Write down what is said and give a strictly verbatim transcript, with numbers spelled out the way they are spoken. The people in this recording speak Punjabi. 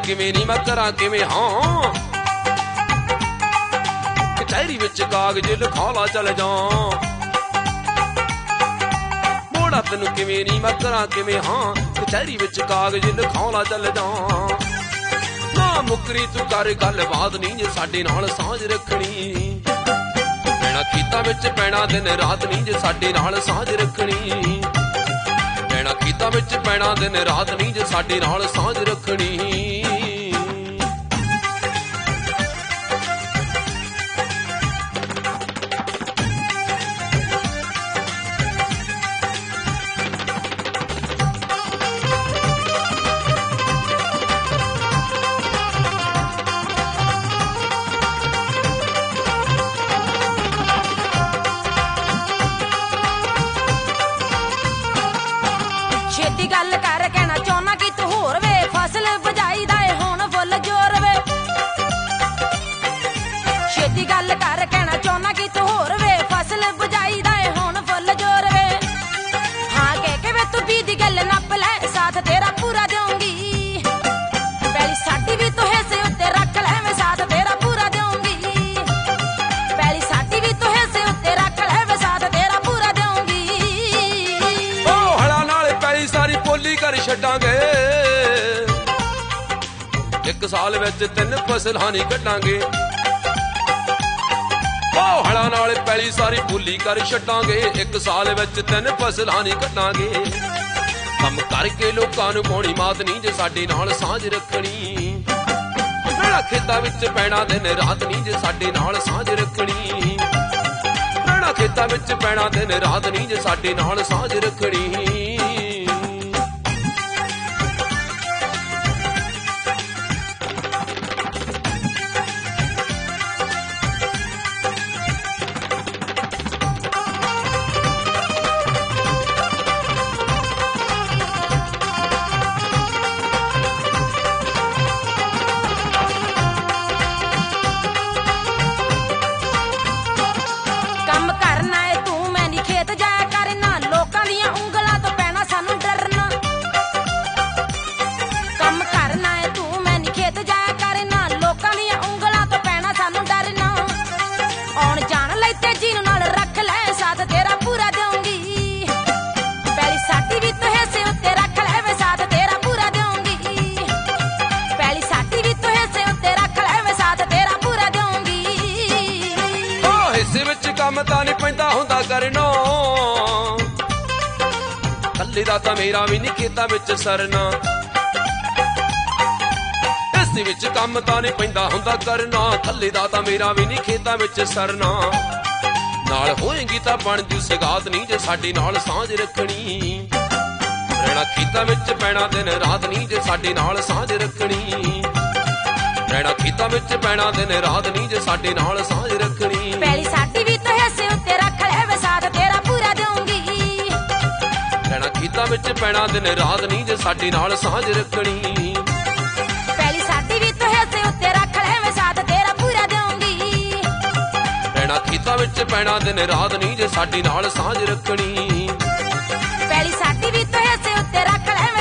किवें नी मैं करा किवें हाँ कचहरी विच कागज लिखा ला चल जा मोड़ा तैनूं किवें नी मैं करा किवें हाँ कचहरी विच कागज लिखा ला चल जा ना मुकरी तू कर गलबात नी जे साडे नाल सांझ रखनी पैणा खीतां विच पैणा दिन रात नी जे साडे नाल सांझ रखनी पैणा खीतां विच पैणा दिन रात नी जे साडे नाल सांझ रखनी छेती गल कर कहना चाहना कि तू होर वे फसल बजाई दा हुण फुल जोर वे छेती गल कर कहना चाहना कि तू होर वे फसल बजाई दा हुण फुल जोर वे हाँ कह के वे तू भी दी गल नप ले साथ तेरा पूरा दूंगी पहली साडी भी तू हिस्से उत्ते रख ले मैं साथ तेरा पूरा दूंगी पहली साडी भी तू हिस्से उत्ते रख ले मैं साथ तेरा पूरा दूंगी सारी पोली कर छड्डांगे एक साल विच तीन फसलां नहीं कड्डांगे ओ हड़ा नाल पैली सारी पोली कर छड्डांगे एक साल विच तीन फसलां नहीं कड्डांगे कम करके लोकां नूं पाउणी मात नहीं जे साडे नाल सांझ रखनी पैणा खेतां विच पैणा दिन रात नहीं जे साडे नाल सांझ रखनी पैणा खेतां विच पैणा दिन रात नहीं जे साडे नाल सांझ रखनी ਕੰਮ ਕਰਨਾ ਏ ਤੂੰ ਮੈਂ ਨੀ ਖੇਤ ਜਾਇਆ ਕਰਨਾ ਲੋਕਾਂ ਦੀਆਂ ਉਂਗਲਾਂ ਤੋਂ ਪੈਣਾ ਸਾਨੂੰ ਡਰਨਾ ਕੰਮ ਕਰਨਾ ਏ ਤੂੰ ਮੈਂ ਨੀ ਖੇਤ ਜਾਇਆ ਕਰਨਾ ਲੋਕਾਂ ਦੀਆਂ ਉਂਗਲਾਂ ਤੋਂ ਪੈਣਾ ਸਾਨੂੰ ਡਰਨਾ ਆਉਣ ਜਾਣ ਲਈ ਤੇਜੀ ਨਾਲ ਰੱਖ ਲੈ ਸਾਥ ਤੇਰਾ ਪੂਰਾ ਦਊਂਗੀ ਪਹਿਲੀ ਸਾਡੀ ਵੀ ਤੂੰ ਹਿੱਸੇ ਉੱਤੇ ਰੱਖ ਲੈ ਵੇ ਸਾਥ ਤੇਰਾ ਪੂਰਾ ਦਊਂਗੀ ਪਹਿਲੀ ਸਾਡੀ ਵੀ ਤੂੰ ਹਿੱਸੇ ਉੱਤੇ ਰੱਖ ਲੈ ਵੇ ਸਾਥ ਤੇਰਾ ਪੂਰਾ ਦਊਂਗੀ ਹਿੱਸੇ ਵਿੱਚ ਕੰਮ ਤਾਂ ਨਹੀਂ ਪੈਂਦਾ ਹੁੰਦਾ ਕਰਨਾ ਕੱਲੇ ਦਾ ਤਾਂ ਮੇਰਾ ਵੀ ਨਹੀਂ ਖੇਤਾਂ ਵਿੱਚ ਸਰਨਾ ਹਿੱਸੇ ਵਿੱਚ ਕੰਮ ਤਾਂ ਨਹੀਂ ਪੈਂਦਾ ਹੁੰਦਾ ਕਰਨਾ ਕੱਲੇ ਦਾ ਤਾਂ ਮੇਰਾ ਵੀ ਨਹੀਂ ਖੇਤਾਂ ਵਿੱਚ ਸਰਨਾ ਨਾਲ ਹੋਏਗੀ ਤਾਂ ਬਣ ਜੂ ਸਗਾਤ ਨਹੀਂ ਜੇ ਸਾਡੇ ਨਾਲ ਸਾਂਝ ਰੱਖਣੀ ਰਹਿਣਾ ਖੇਤਾਂ ਵਿੱਚ ਪੈਣਾ ਦਿਨ ਰਾਤ ਨਹੀਂ ਜੇ ਸਾਡੇ ਨਾਲ ਸਾਂਝ ਰੱਖਣੀ ਰਹਿਣਾ ਖੇਤਾਂ ਵਿੱਚ ਪੈਣਾ ਦਿਨ ਰਾਤ ਨਹੀਂ ਜੇ ਸਾਡੇ ਨਾਲ ਸਾਂਝ ਰੱਖਣੀ ਪਹਿਲੀ ਸਾਡੀ ਵੀ ਤੂੰ ਹਿੱਸੇ ਉੱਤੇ ਰੱਖ ਲੈ ਵੇ ਸਾਥ ਤੇਰਾ ਪੂਰਾ ਦਊਂਗੀ ਰਹਿਣਾ ਖੇਤਾਂ ਵਿੱਚ ਪੈਣਾ ਦਿਨ ਰਾਤ ਨਹੀਂ ਜੇ ਸਾਡੇ ਨਾਲ ਸਾਂਝ ਰੱਖਣੀ ਪਹਿਲੀ ਸਾਡੀ ਵੀ ਤੂੰ ਹਿੱਸੇ ਉੱਤੇ ਰੱਖ ਲੈ ਵੇ ਸਾਥ ਤੇਰਾ ਪੂਰਾ ਦਊਂਗੀ ਰਹਿਣਾ ਖੇਤਾਂ ਵਿੱਚ ਪੈਣਾ ਦਿਨ ਰਾਤ ਨਹੀਂ ਜੇ ਸਾਡੇ ਨਾਲ ਸਾਂਝ ਰੱਖਣੀ ਪਹਿਲੀ ਸਾਡੀ ਵੀ ਤੂੰ ਹਿੱਸੇ ਉੱਤੇ ਰੱਖ ਲੈ